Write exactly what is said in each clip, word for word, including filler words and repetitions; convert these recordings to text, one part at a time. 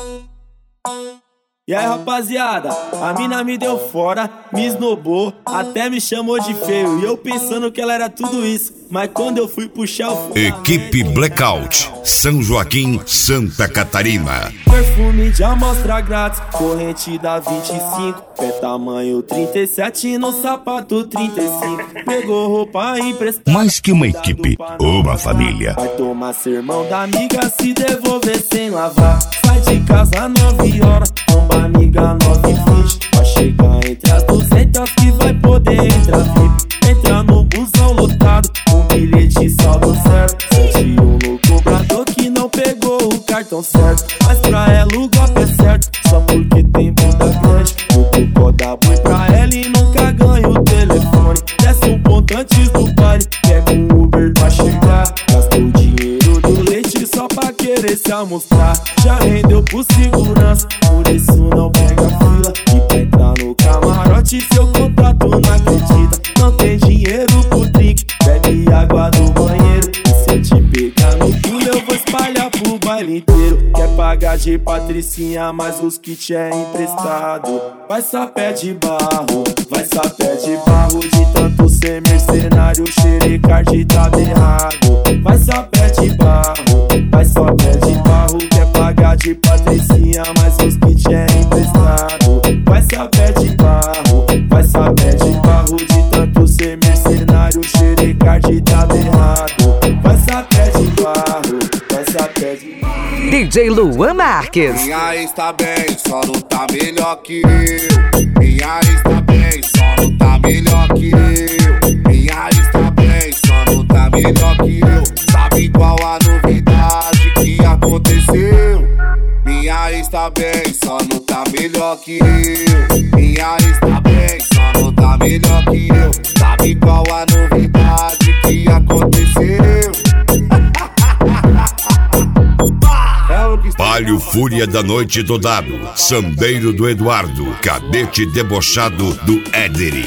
E aí, rapaziada, a mina me deu fora, me esnobou, até me chamou de feio. E eu pensando que ela era tudo isso, mas quando eu fui puxar o fundamento... Equipe Blackout, São Joaquim, Santa Catarina. Perfume de amostra grátis, corrente da vinte e cinco, pé tamanho trinta e sete no sapato trinta e cinco. Pegou roupa emprestada. Mais que uma equipe, uma família. Vai tomar sermão da amiga se devolver sem lavar. Sai de casa nove horas, tomba amiga nove e vinte. Vai chegar entre as duzentas que vai poder entrar V I P. Entra no busão lotado, um bilhete saldo certo. Sente um no cobrador que não pegou o cartão certo. Mas pra ela o golpe é certo, só porque tem bunda grande. O cupom dá boi pra ela e nunca ganha o telefone. Desce um ponto antes do baile, pega um Uber pra chegar. Gasta o dinheiro do leite só pra querer se amostrar. Já rendeu pro segurança, por isso não pega fila. E pra entrar no camarote seu contato não acredita. Não tem dinheiro pro drink, bebe água do banheiro. E se eu te pegar no pulo eu vou espalhar pro baile inteiro. Quer pagar de patricinha, mas os kits é emprestado. Vai sapé de barro, vai sapé de barro. De tanto ser mercenário, xerecard tá errado. Vai sapé de barro, vai sapé de barro. Quer pagar de patricinha, mas os kits é emprestado. Vai sapé de barro, vai sapé de barro. De tanto ser mercenário, xerecard tá errado. Vai sapé de barro, vai sapé de barro. D J Luan Marques. Minha ex tá bem, só não tá melhor que eu. Minha ex tá bem, só não tá melhor que eu. Minha ex tá bem, só não tá melhor que eu. Sabe qual a novidade que aconteceu? Minha ex tá bem, só não tá melhor que eu. Minha ex tá bem, só não tá melhor que eu. Sabe qual a novidade que aconteceu? Palio Fúria da Noite do Dado, Sambeiro do Eduardo, Cadete Debochado do Éderi.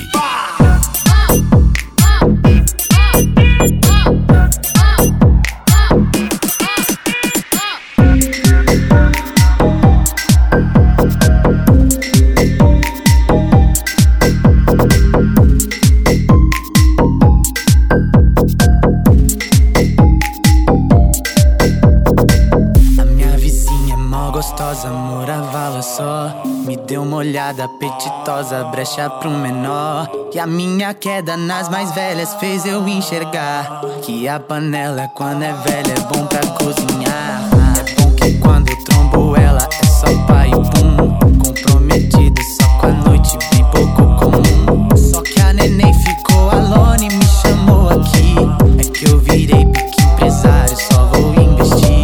Gostosa, morava só. Me deu uma olhada apetitosa, brecha pro menor. E a minha queda nas mais velhas fez eu enxergar que a panela quando é velha é bom pra cozinhar. É bom que quando eu trombo ela é só pai e pum. Comprometido só com a noite, bem pouco comum. Só que a neném ficou alone e me chamou aqui. É que eu virei pique empresário, só vou investir.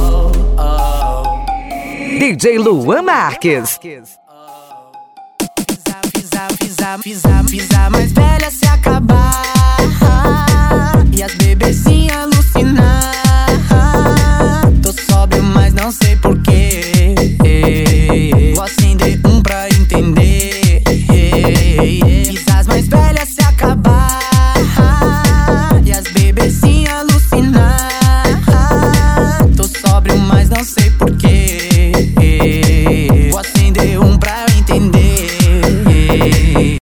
D J Luan Marques. Fiz a, fiz a, fiz a, fiz a mais velha se acabar.